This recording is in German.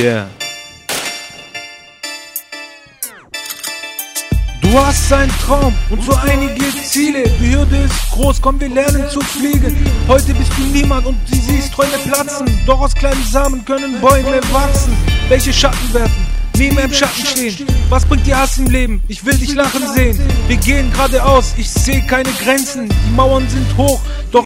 Yeah. Du hast einen Traum und so einige Ziele. Die Hürde ist groß, komm, wir lernen zu fliegen. Heute bist du niemand und du siehst Träume platzen. Doch aus kleinen Samen können Bäume wachsen. Welche Schatten werfen, neben im Schatten stehen. Was bringt dir Hass im Leben? Ich will dich lachen sehen. Wir gehen geradeaus, ich sehe keine Grenzen. Die Mauern sind hoch, doch